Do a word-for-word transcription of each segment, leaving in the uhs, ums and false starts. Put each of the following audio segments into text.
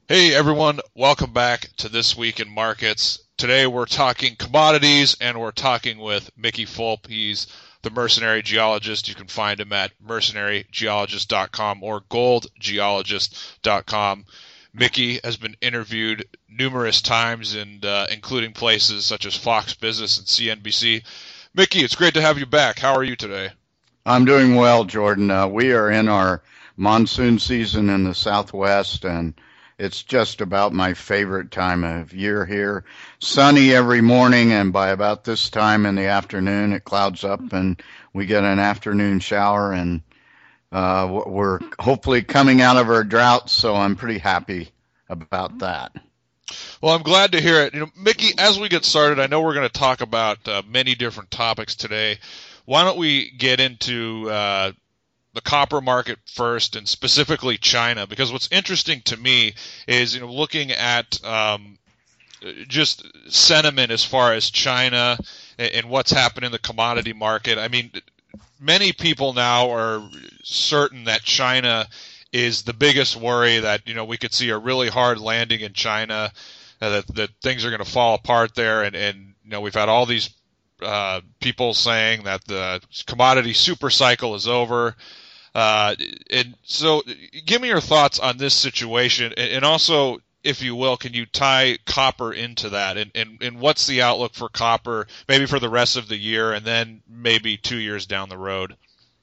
Hey everyone, welcome back to This Week in Markets. Today we're talking commodities and we're talking with Mickey Fulp. He's the mercenary geologist. You can find him at mercenary geologist dot com or gold geologist dot com. Mickey has been interviewed numerous times, and uh, including places such as Fox Business and C N B C. Mickey, it's great to have you back. How are you today? I'm doing well, Jordan. Uh, we are in our monsoon season in the Southwest, and it's just about my favorite time of year here. Sunny every morning, and by about this time in the afternoon, it clouds up, and we get an afternoon shower, and uh, we're hopefully coming out of our drought, so I'm pretty happy about that. Well, I'm glad to hear it. You know, Mickey, as we get started, I know we're going to talk about uh, many different topics today. Why don't we get into uh, the copper market first, and specifically China? Because what's interesting to me is, you know, looking at um, just sentiment as far as China and, and what's happened in the commodity market. I mean, many people now are certain that China is the biggest worry, that, you know, we could see a really hard landing in China, uh, that, that things are going to fall apart there. And, and, you know, we've had all these uh, people saying that the commodity super cycle is over. Uh, and so give me your thoughts on this situation. And, and also, if you will, can you tie copper into that? And, and, and what's the outlook for copper, maybe for the rest of the year and then maybe two years down the road?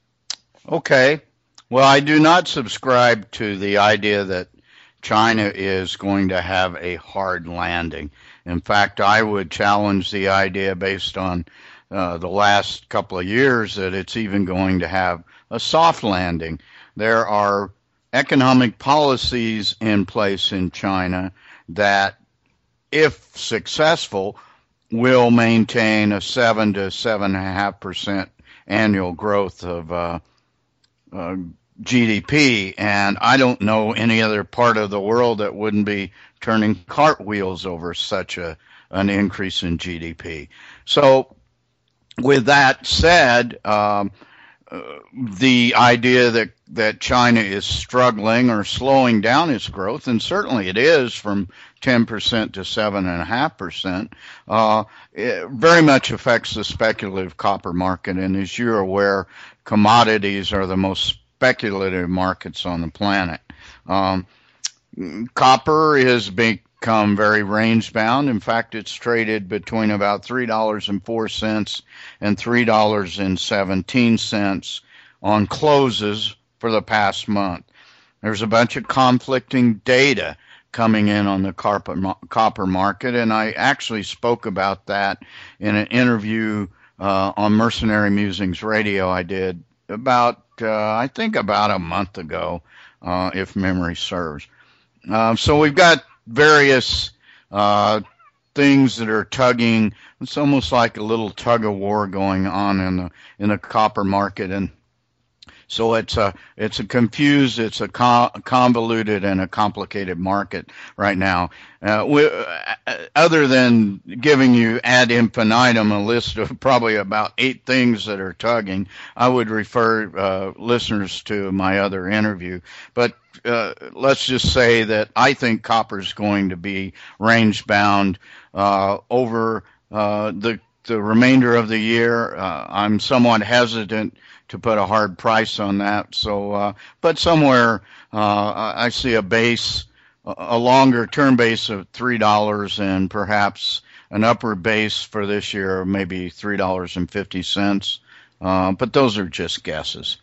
Okay. Well, I do not subscribe to the idea that China is going to have a hard landing. In fact, I would challenge the idea based on uh, the last couple of years that it's even going to have a soft landing. There are economic policies in place in China that, if successful, will maintain a seven to seven and a half percent annual growth of uh, uh, G D P, and I don't know any other part of the world that wouldn't be turning cartwheels over such a an increase in G D P. So, with that said, um, uh, the idea that that China is struggling or slowing down its growth, and certainly it is from ten percent to seven point five percent, uh, it very much affects the speculative copper market. And as you're aware, commodities are the most speculative markets on the planet. Um, copper has become very range bound. In fact, it's traded between about three dollars and four cents and three dollars and seventeen cents on closes for the past month. There's a bunch of conflicting data coming in on the copper, copper market, and I actually spoke about that in an interview uh, on Mercenary Musings Radio I did about, uh, I think about a month ago, uh, if memory serves. Um, so we've got various uh, things that are tugging. It's almost like a little tug of war going on in the in the copper market, and so it's a it's a confused, it's a convoluted and a complicated market right now. Uh, we, uh, other than giving you ad infinitum a list of probably about eight things that are tugging, I would refer uh, listeners to my other interview. But uh, let's just say that I think copper is going to be range bound uh, over uh, the the remainder of the year. Uh, I'm somewhat hesitant to put a hard price on that. So, uh, but somewhere uh, I see a base, a longer term base of three dollars, and perhaps an upper base for this year of maybe three dollars and fifty cents. Uh, but those are just guesses.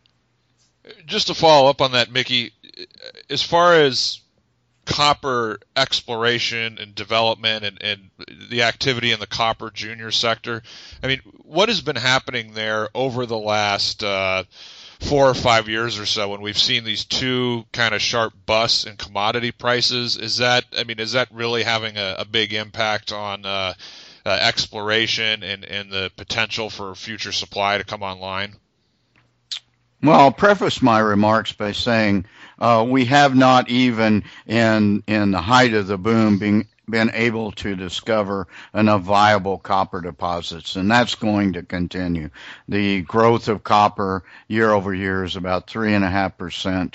Just to follow up on that, Mickey, as far as copper exploration and development and, and the activity in the copper junior sector, I mean, what has been happening there over the last uh, four or five years or so when we've seen these two kind of sharp busts in commodity prices? Is that, I mean, is that really having a, a big impact on uh, uh, exploration and, and the potential for future supply to come online? Well, I'll preface my remarks by saying uh, we have not even in in the height of the boom been, been able to discover enough viable copper deposits, and that's going to continue. The growth of copper year over year is about three and a half percent,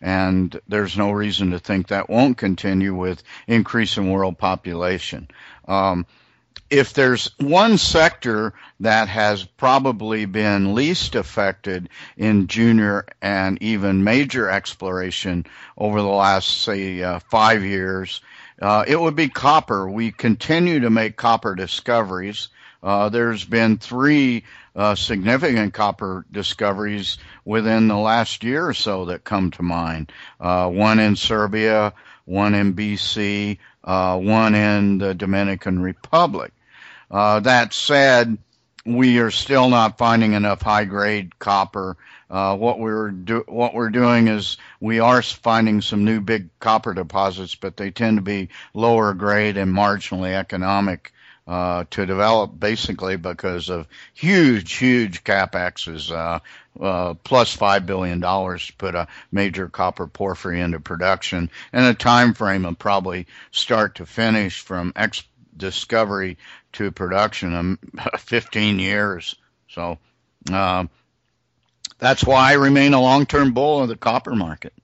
and there's no reason to think that won't continue with increasing world population. Um, If there's one sector that has probably been least affected in junior and even major exploration over the last, say, uh, five years, uh, it would be copper. We continue to make copper discoveries. Uh, there's been three uh, significant copper discoveries within the last year or so that come to mind. Uh, one in Serbia, one in B C, uh, one in the Dominican Republic. Uh, that said, we are still not finding enough high-grade copper. Uh, what we're do- what we're doing is we are finding some new big copper deposits, but they tend to be lower grade and marginally economic uh, to develop, basically because of huge, huge capexes, uh, uh, plus five billion dollars to put a major copper porphyry into production, and a time frame of probably start to finish from ex- discovery to production of fifteen years. So uh, that's why I remain a long-term bull of the copper market.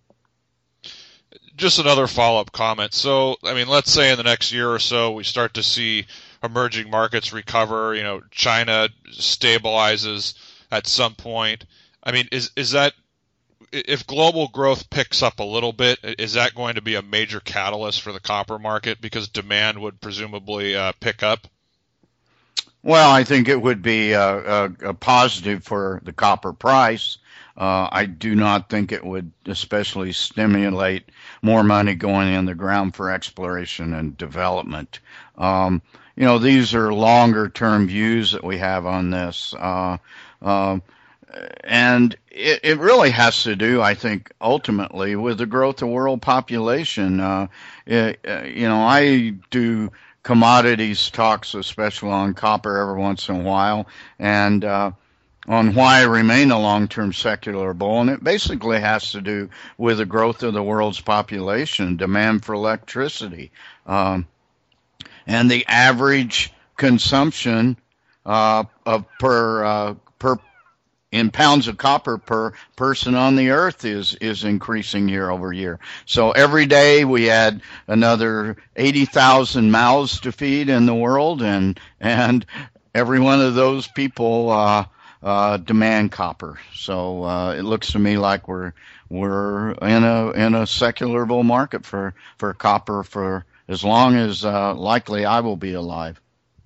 Just another follow-up comment. So, I mean, let's say in the next year or so we start to see emerging markets recover, you know, China stabilizes at some point. I mean, is is that, if global growth picks up a little bit, is that going to be a major catalyst for the copper market because demand would presumably uh, pick up? Well, I think it would be a, a, a positive for the copper price. Uh, I do not think it would especially stimulate more money going in the ground for exploration and development. Um, you know, these are longer-term views that we have on this. Uh, uh, and it, it really has to do, I think, ultimately with the growth of world population. Uh, it, uh, you know, I do commodities talks, especially on copper, every once in a while, and uh, on why I remain a long-term secular bull, and it basically has to do with the growth of the world's population, demand for electricity, um, and the average consumption uh, of per uh, per in pounds of copper per person on the earth is is increasing year over year. So every day we add another eighty thousand mouths to feed in the world, and and every one of those people uh, uh, demand copper. So uh, it looks to me like we're we're in a in a secular bull market for for copper for as long as uh, likely I will be alive.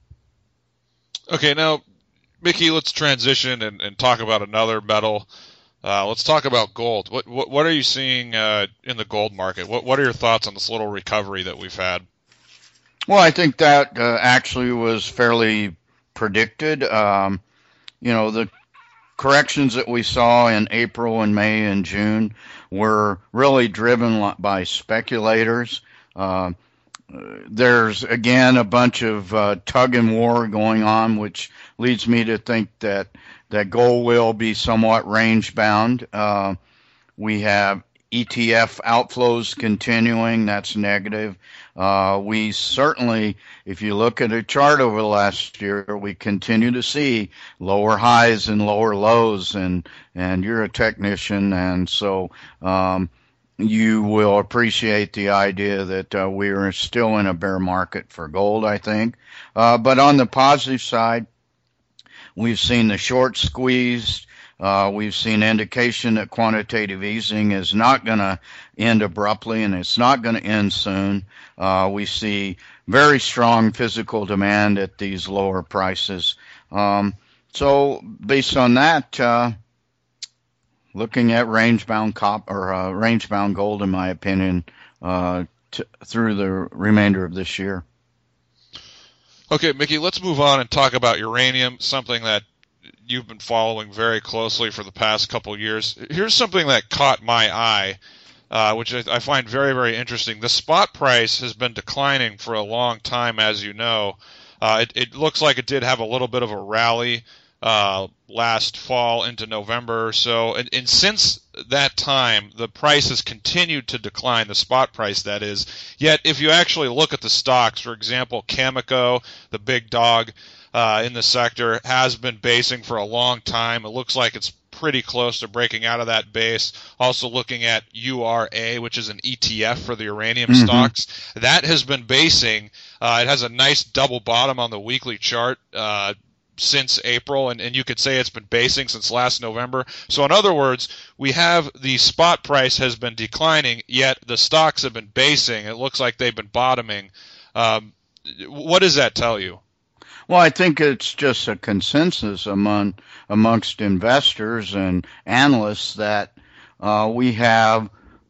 Okay, now, Mickey, let's transition and, and talk about another metal. Uh, let's talk about gold. What what, what are you seeing uh, in the gold market? What what are your thoughts on this little recovery that we've had? Well, I think that uh, actually was fairly predicted. Um, you know, the corrections that we saw in April and May and June were really driven by speculators. Uh, There's, again, a bunch of uh, tug and war going on, which leads me to think that, that gold will be somewhat range-bound. Uh, we have E T F outflows continuing. That's negative. Uh, we certainly, if you look at a chart over the last year, we continue to see lower highs and lower lows, and, and you're a technician, and so um, you will appreciate the idea that uh, we are still in a bear market for gold, I think. Uh, but on the positive side, we've seen the short squeezed. Uh, we've seen indication that quantitative easing is not going to end abruptly, and it's not going to end soon. Uh, we see very strong physical demand at these lower prices. Um, so based on that, uh, looking at range-bound cop or uh, range-bound gold, in my opinion, uh, t- through the remainder of this year. Okay, Mickey, let's move on and talk about uranium, something that you've been following very closely for the past couple years. Here's something that caught my eye, uh, which I, I find very, very interesting. The spot price has been declining for a long time, as you know. Uh, it, it looks like it did have a little bit of a rally uh, last fall into November or so. And, and since that time, the price has continued to decline, the spot price, that is. Yet, if you actually look at the stocks, for example, Cameco, the big dog, Uh, in the sector, has been basing for a long time. It looks like it's pretty close to breaking out of that base. Also looking at U R A, which is an E T F for the uranium mm-hmm. stocks. That has been basing. Uh, it has a nice double bottom on the weekly chart uh, since April, and, and you could say it's been basing since last November. So in other words, we have the spot price has been declining, yet the stocks have been basing. It looks like they've been bottoming. Um, what does that tell you? Well, I think it's just a consensus among amongst investors and analysts that uh, we have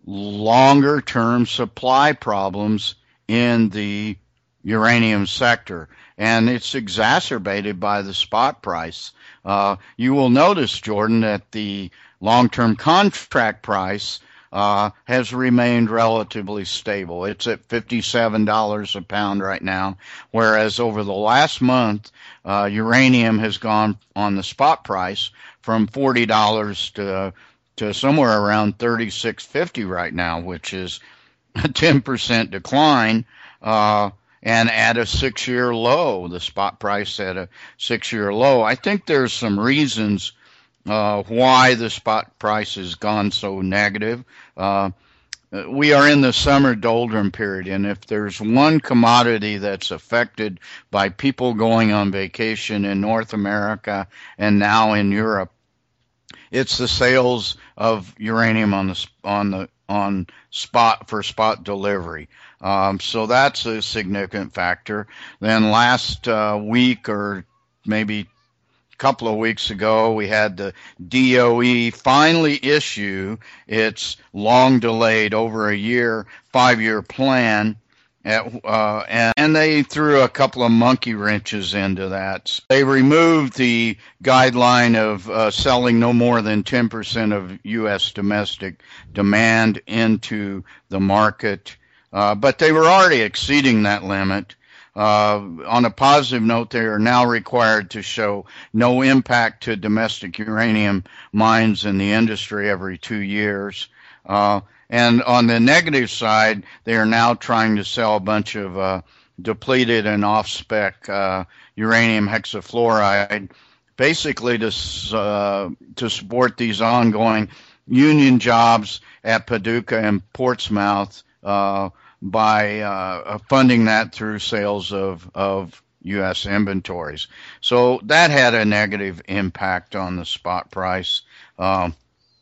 longer-term supply problems in the uranium sector, and it's exacerbated by the spot price. Uh, you will notice, Jordan, that the long-term contract price Uh, has remained relatively stable. It's at fifty-seven dollars a pound right now, whereas over the last month, uh, uranium has gone on the spot price from forty dollars to to somewhere around thirty-six fifty right now, which is a ten percent decline, uh, and at a six-year low, the spot price at a six-year low. I think there's some reasons Uh, why the spot price has gone so negative. Uh, we are in the summer doldrum period, and if there's one commodity that's affected by people going on vacation in North America and now in Europe, it's the sales of uranium on the on the on spot for spot delivery. Um, so that's a significant factor. Then last uh, week or maybe couple of weeks ago, we had the D O E finally issue its long delayed, over a year, five-year plan, at, uh, and, and they threw a couple of monkey wrenches into that. They removed the guideline of uh, selling no more than ten percent of U S domestic demand into the market, uh, but they were already exceeding that limit. Uh, on a positive note, they are now required to show no impact to domestic uranium mines in the industry every two years. Uh, and on the negative side, they are now trying to sell a bunch of uh, depleted and off-spec uh, uranium hexafluoride, basically to uh, to support these ongoing union jobs at Paducah and Portsmouth, uh, by uh, funding that through sales of, of U S inventories. So that had a negative impact on the spot price. Um,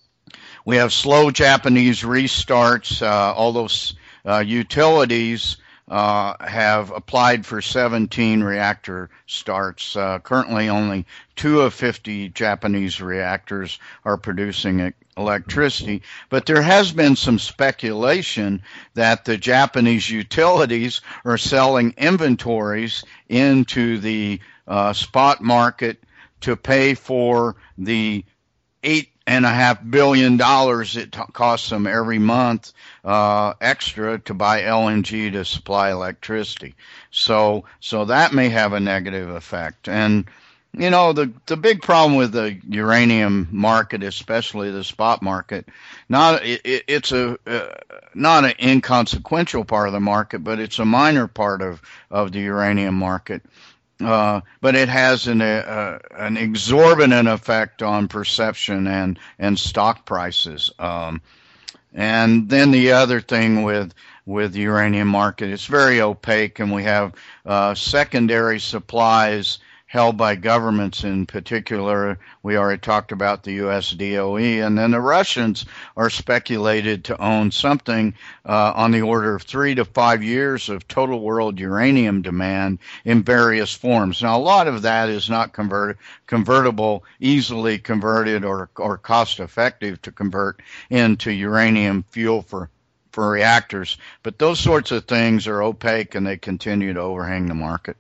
we have slow Japanese restarts. Uh, all those uh, utilities uh, have applied for seventeen reactor starts. Uh, currently, only two of fifty Japanese reactors are producing electricity, but there has been some speculation that the Japanese utilities are selling inventories into the uh, spot market to pay for the eight and a half billion dollars it t- costs them every month uh, extra to buy L N G to supply electricity. So, so that may have a negative effect. And you know, the the big problem with the uranium market, especially the spot market, not it, it's a uh, not an inconsequential part of the market, but it's a minor part of, of the uranium market. Uh, but it has an uh, an exorbitant effect on perception and and stock prices. Um, and then the other thing with with the uranium market, it's very opaque, and we have uh, secondary supplies held by governments in particular. We already talked about the U S D O E, and then the Russians are speculated to own something uh, on the order of three to five years of total world uranium demand in various forms. Now, a lot of that is not convert, convertible, easily converted or, or cost-effective to convert into uranium fuel for, for reactors, but those sorts of things are opaque and they continue to overhang the market.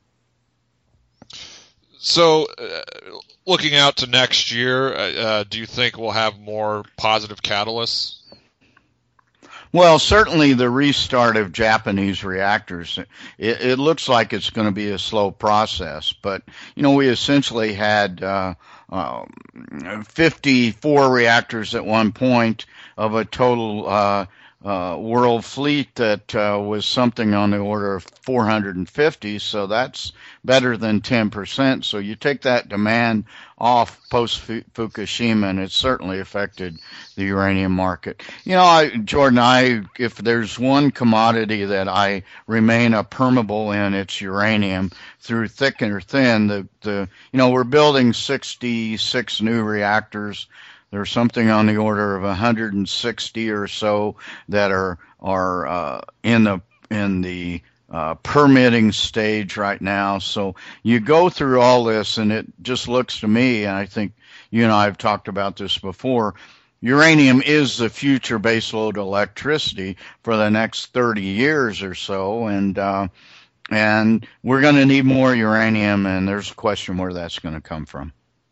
So, uh, looking out to next year, uh, do you think we'll have more positive catalysts? Well, certainly the restart of Japanese reactors, it, it looks like it's going to be a slow process. But, you know, we essentially had uh, uh, fifty-four reactors at one point of a total uh, uh, world fleet that uh, was something on the order of four hundred fifty, so that's better than ten percent. So you take that demand off post-Fukushima, and it certainly affected the uranium market. You know, I, Jordan, I if there's one commodity that I remain a permeable in, it's uranium. Through thick or thin, the, the you know, we're building sixty-six new reactors. There's something on the order of one hundred sixty or so that are are uh, in the in the uh, permitting stage right now. So you go through all this, and it just looks to me, and I think you and I have talked about this before, uranium is the future baseload electricity for the next thirty years or so, and uh, and we're going to need more uranium, and there's a question where that's going to come from.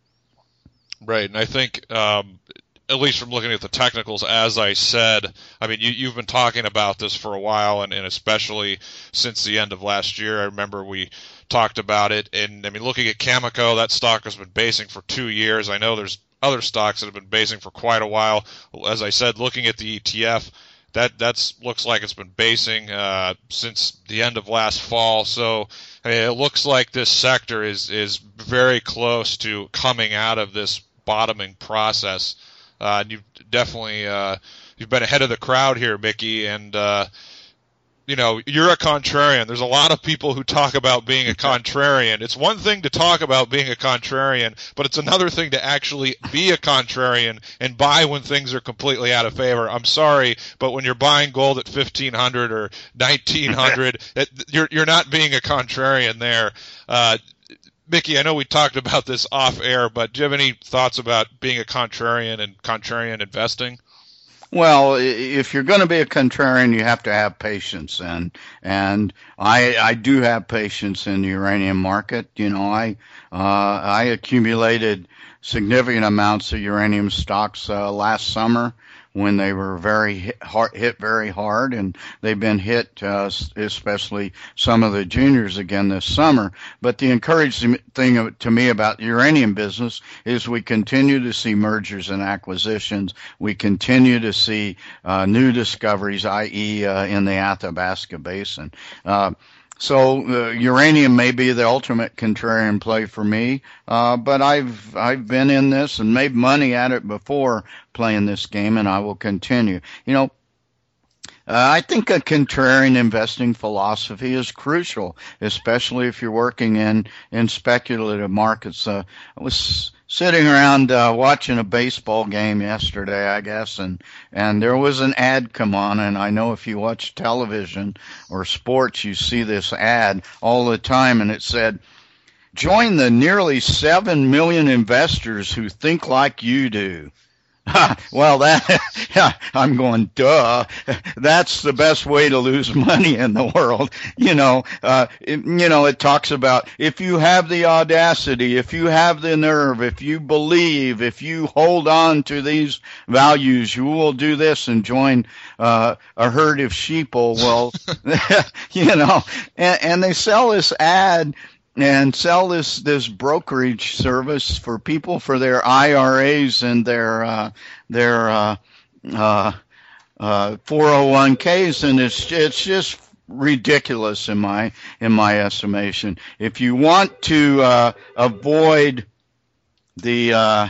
Right, and I think, um, at least from looking at the technicals, as I said, I mean, you, you've been talking about this for a while, and, and especially since the end of last year. I remember we talked about it, and I mean, looking at Cameco, that stock has been basing for two years. I know there's other stocks that have been basing for quite a while. As I said, looking at the E T F, that that's looks like it's been basing uh, since the end of last fall. So I mean, it looks like this sector is is very close to coming out of this bottoming process. Uh, and you've definitely uh, you've been ahead of the crowd here, Mickey, and uh, you know, you're a contrarian. There's a lot of people who talk about being a contrarian. It's one thing to talk about being a contrarian, but it's another thing to actually be a contrarian and buy when things are completely out of favor. I'm sorry, but when you're buying gold at fifteen hundred or nineteen hundred, it, you're you're not being a contrarian there. Uh, Mickey, I know we talked about this off air, but do you have any thoughts about being a contrarian and contrarian investing? Well, if you're going to be a contrarian, you have to have patience, and and I I do have patience in the uranium market. You know, I uh, I accumulated significant amounts of uranium stocks uh, last summer when they were very hit, hard, hit very hard, and they've been hit, uh, especially some of the juniors again this summer. But the encouraging thing to me about the uranium business is we continue to see mergers and acquisitions. We continue to see uh, new discoveries, that is, uh, in the Athabasca Basin. Uh, So uh, uranium may be the ultimate contrarian play for me, uh, but I've I've been in this and made money at it before playing this game, and I will continue. You know, uh, I think a contrarian investing philosophy is crucial, especially if you're working in in speculative markets. Uh, I was sitting around uh, watching a baseball game yesterday, I guess, and and there was an ad come on, and I know if you watch television or sports, you see this ad all the time, and it said, "Join the nearly seven million investors who think like you do." Well, that yeah, I'm going, duh. That's the best way to lose money in the world. You know, uh, it, you know, it talks about if you have the audacity, if you have the nerve, if you believe, if you hold on to these values, you will do this and join uh, a herd of sheeple. Well, you know, and, and they sell this ad and sell this, this brokerage service for people for their I R As and their uh, their uh, uh, uh, four oh one k's, and it's it's just ridiculous in my in my estimation. If you want to uh, avoid the uh,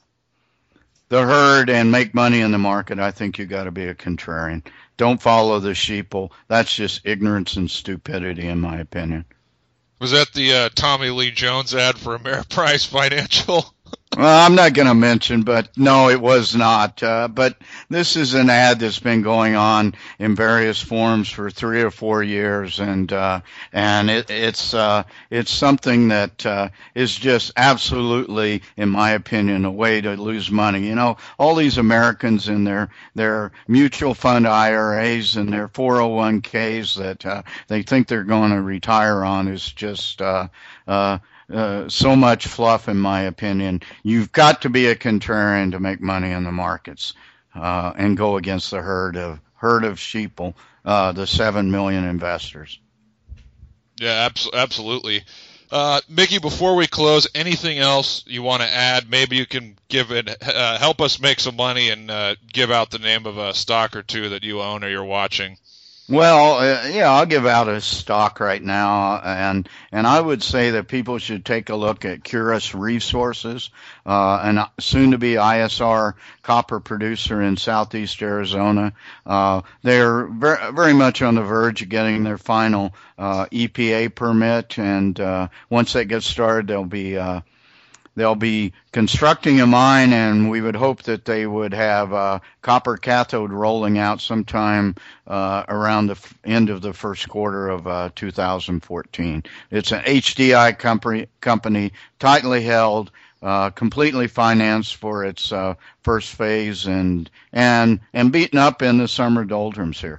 the herd and make money in the market, I think you got to be a contrarian. Don't follow the sheeple. That's just ignorance and stupidity, in my opinion. Was that the uh, Tommy Lee Jones ad for Ameriprise Financial? Well, I'm not going to mention, but no, it was not. Uh, but this is an ad that's been going on in various forms for three or four years, and uh, and it, it's uh, it's something that uh, is just absolutely, in my opinion, a way to lose money. You know, all these Americans in their their mutual fund I R As and their four oh one k's that uh, they think they're going to retire on is just uh, uh, Uh, so much fluff, in my opinion. You've got to be a contrarian to make money in the markets uh, and go against the herd of herd of sheeple, uh, the seven million investors. Yeah, abs- absolutely. Uh, Mickey, before we close, anything else you want to add? Maybe you can give it, uh, help us make some money and uh, give out the name of a stock or two that you own or you're watching. Well, uh, yeah, I'll give out a stock right now, and and I would say that people should take a look at Curis Resources, uh, an soon-to-be I S R copper producer in southeast Arizona. Uh, they're very, very much on the verge of getting their final uh, E P A permit, and uh, once that gets started, they'll be uh, They'll be constructing a mine, and we would hope that they would have uh, copper cathode rolling out sometime uh, around the f- end of the first quarter of uh, two thousand fourteen. It's an H D I company, company tightly held, uh, completely financed for its uh, first phase, and and and beaten up in the summer doldrums here.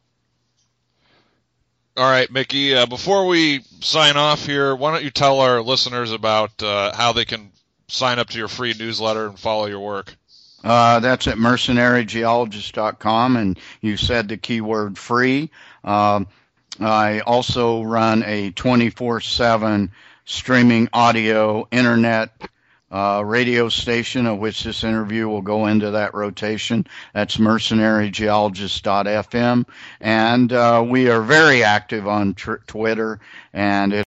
All right, Mickey, uh, before we sign off here, why don't you tell our listeners about uh, how they can sign up to your free newsletter and follow your work? Uh, that's at mercenary geologist dot com, and you said the keyword free. Um, I also run a twenty-four seven streaming audio internet Uh, radio station, of which this interview will go into that rotation. That's mercenary geologist dot f m. And uh, we are very active on tr- Twitter, and it